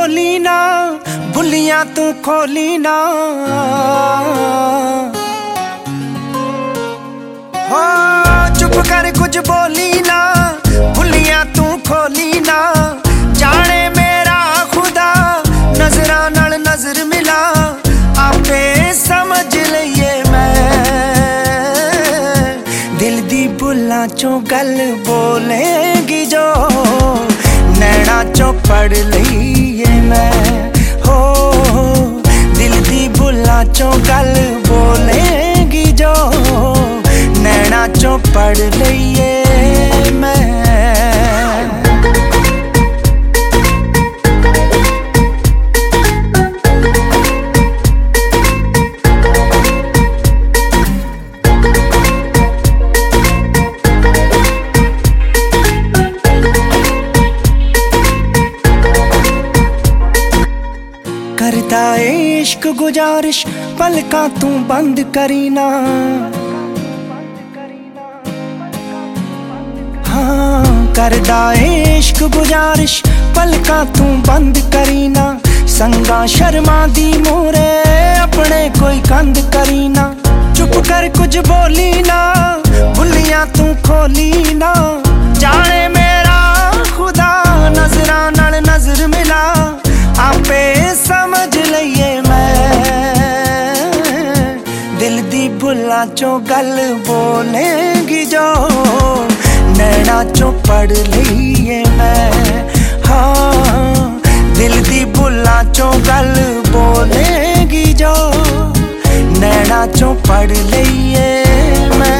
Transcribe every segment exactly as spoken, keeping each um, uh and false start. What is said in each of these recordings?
बोली ना, बुलियां तू खोली ना। हो चुप कर कुछ बोली ना, बुलियां तू खोली ना। जाने मेरा खुदा नजरा नाल नजर मिला, आपे समझ लईए मैं। दिल दी बुल्लां चों गल बोलेगी जो, नैना चों पढ़ लईए मैं। हो दिल दी बुल्लां चों गल बोलेगी जो, नैना चों पढ़ लईए मैं। करता इश्क गुजारिश पलकां तू बंद करी ना। हाँ करदा इश्क गुजारिश पलकां तू बंद करी ना। संगा शर्मा दी मोरे अपने कोई कंध करी ना। चुप कर कुछ बोली ना, बुलियां तू खोली ना। जाने मेरा खुदा नजरा नाल नजर मिला, आपे समझ लईए मैं। दिल दी बुल्लां चों गल बोलेगी जो, नैना चों पढ़ लईए मैं। हाँ दिल दी बुल्लां चों गल बोलेगी जो, नैना चों पढ़ लईए मैं।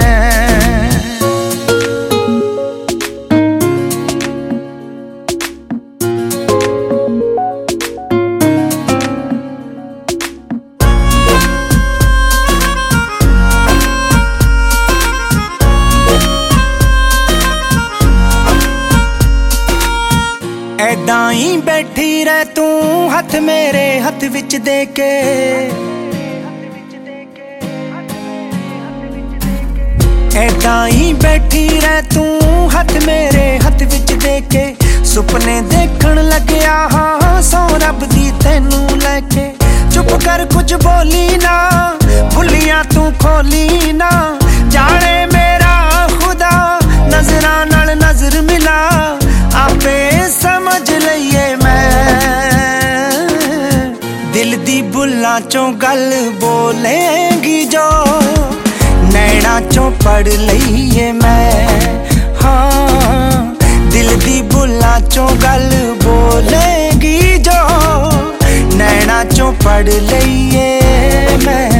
ऐदां ही बैठी रह तू हथ मेरे हथ विच दे के। ऐदां ही बैठी रह तू हथ मेरे हथ विच दे के। सुपने देखण लग्या हाँ सौ रब दी तैनू लैके। चुप कर कुछ बोली ना, बुलियां तू खोली ना। जाने मेरा खुदा नजरा नाल नजर मिला, आपे समझ लईए मैं। दिल दी बुल्लां चों गल बोलेगी जो, नैना चों पढ़ लईए मैं। हाँ दिल दी बुल्लां चों गल बोलेगी जो, नैना चों पढ़ लईए मैं।